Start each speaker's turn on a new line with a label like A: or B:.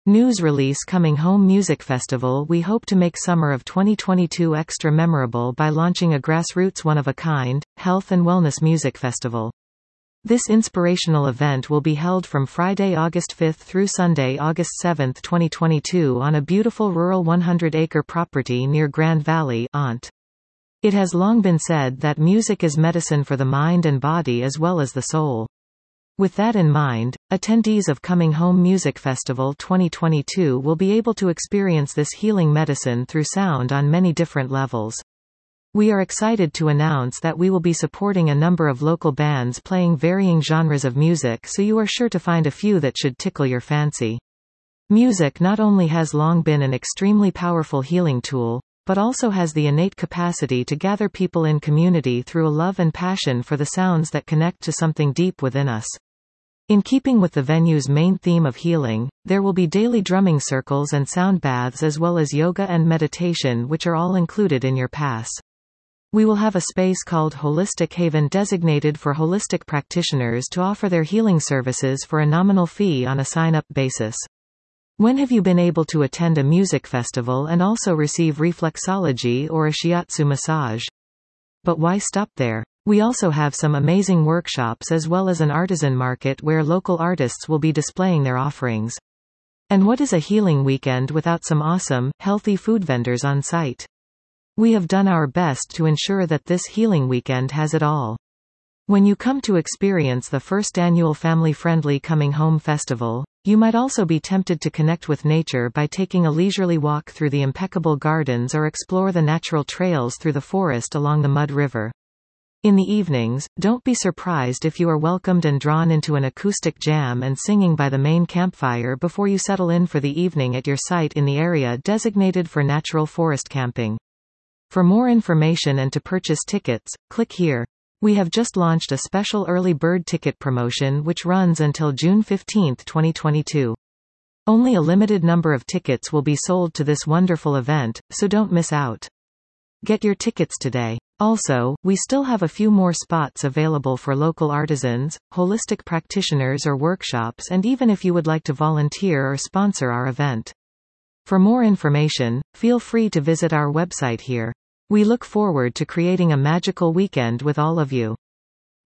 A: News release Coming Home Music Festival. We hope to make summer of 2022 extra memorable by launching a grassroots one-of-a-kind, health and wellness music festival. This inspirational event will be held from Friday, August 5 through Sunday, August 7, 2022 on a beautiful rural 100-acre property near Grand Valley, Ont. It has long been said that music is medicine for the mind and body as well as the soul. With that in mind, attendees of Coming Home Music Festival 2022 will be able to experience this healing medicine through sound on many different levels. We are excited to announce that we will be supporting a number of local bands playing varying genres of music, so you are sure to find a few that should tickle your fancy. Music not only has long been an extremely powerful healing tool, but also has the innate capacity to gather people in community through a love and passion for the sounds that connect to something deep within us. In keeping with the venue's main theme of healing, there will be daily drumming circles and sound baths as well as yoga and meditation, which are all included in your pass. We will have a space called Holistic Haven designated for holistic practitioners to offer their healing services for a nominal fee on a sign-up basis. When have you been able to attend a music festival and also receive reflexology or a shiatsu massage? But why stop there? We also have some amazing workshops as well as an artisan market where local artists will be displaying their offerings. And what is a healing weekend without some awesome, healthy food vendors on site? We have done our best to ensure that this healing weekend has it all. When you come to experience the first annual family-friendly Coming Home Festival, you might also be tempted to connect with nature by taking a leisurely walk through the impeccable gardens or explore the natural trails through the forest along the Mud River. In the evenings, don't be surprised if you are welcomed and drawn into an acoustic jam and singing by the main campfire before you settle in for the evening at your site in the area designated for natural forest camping. For more information and to purchase tickets, click here. We have just launched a special early bird ticket promotion which runs until June 15, 2022. Only a limited number of tickets will be sold to this wonderful event, so don't miss out. Get your tickets today. Also, we still have a few more spots available for local artisans, holistic practitioners or workshops, and even if you would like to volunteer or sponsor our event. For more information, feel free to visit our website here. We look forward to creating a magical weekend with all of you.